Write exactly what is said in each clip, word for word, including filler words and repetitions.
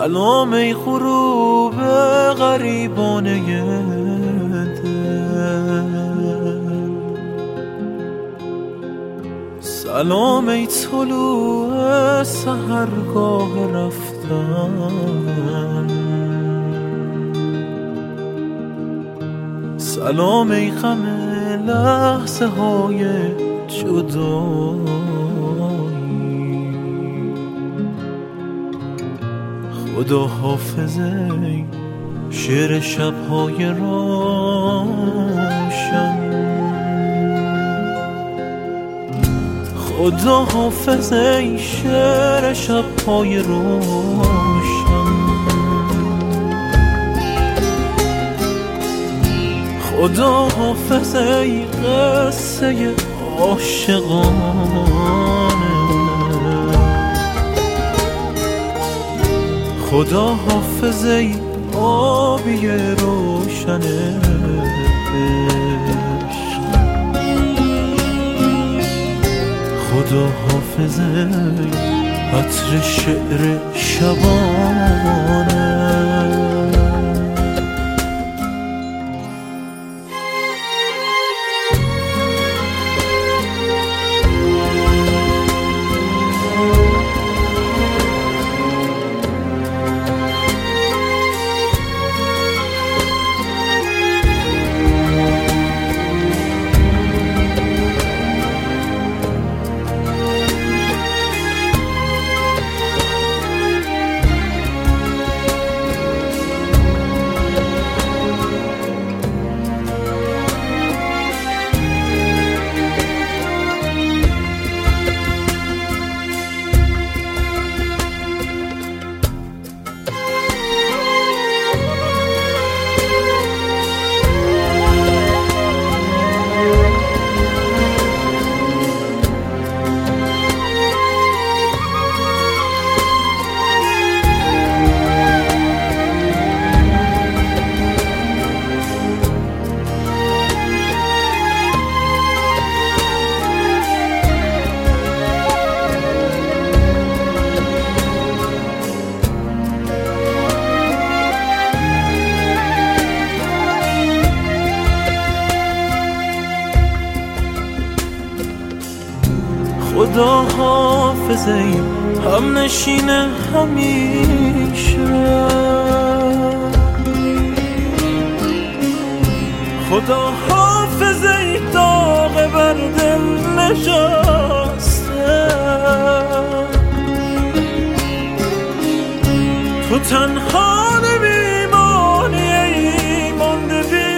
سلام ای غروب غریبانه دل، سلام ای طلوع سحرگاه رفتن، سلام ای غم لحظه های جدایی، خدا حافظ ای شعر شبهای روشن، خدا حافظ ای شعر شبهای روشن، خدا حافظ ای قصه عاشقانه، خدا حافظ ای آبی روشن عشق، خدا حافظ ای عطر شعر شبانه. خدا حافظ ای هم نشین همیشه، خدا حافظ ای داغ بر دل نشسته، تو تنها نمیمانی ای مانده بی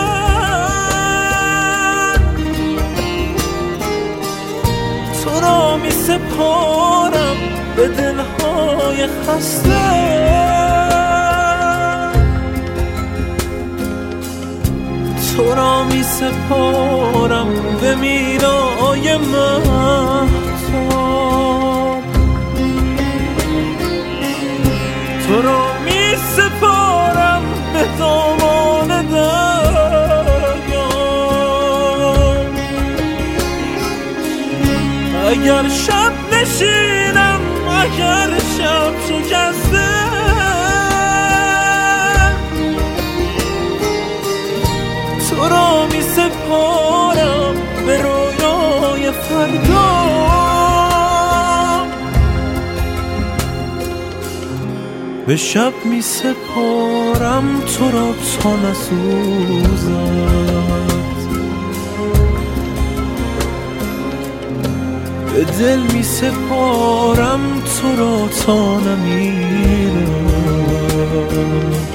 من، تو را می سپارم به دلهای خسته، تو را می سپارم به میرای مهتاب، تو را می سپارم به دامان دریا، اگر شب نشینم اگر شب شکسته، تو را می سپارم به رویای فردا، به شب می سپارم تو را تا نسوزد، به دل می سپارم تو را تا نمیرد،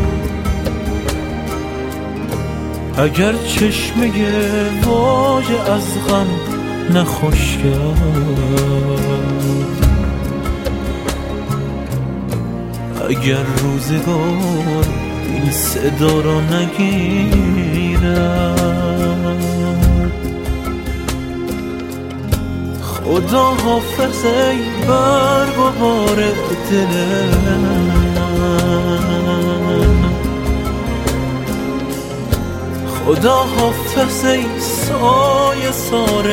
اگر چشمه واژه از غم نخوش کرد، اگر روزگار این صدا را نگیرد، خدا حافظ ای برگ و بار دل من، خدا حافظ ای سایه سار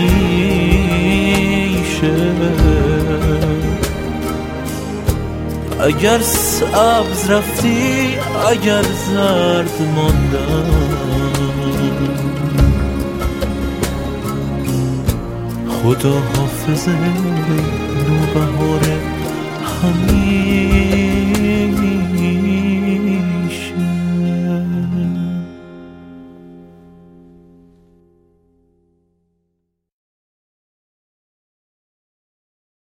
همیشه، اگر سبز رفتی اگر زرد ماندم، خدا حافظ نوبهار همین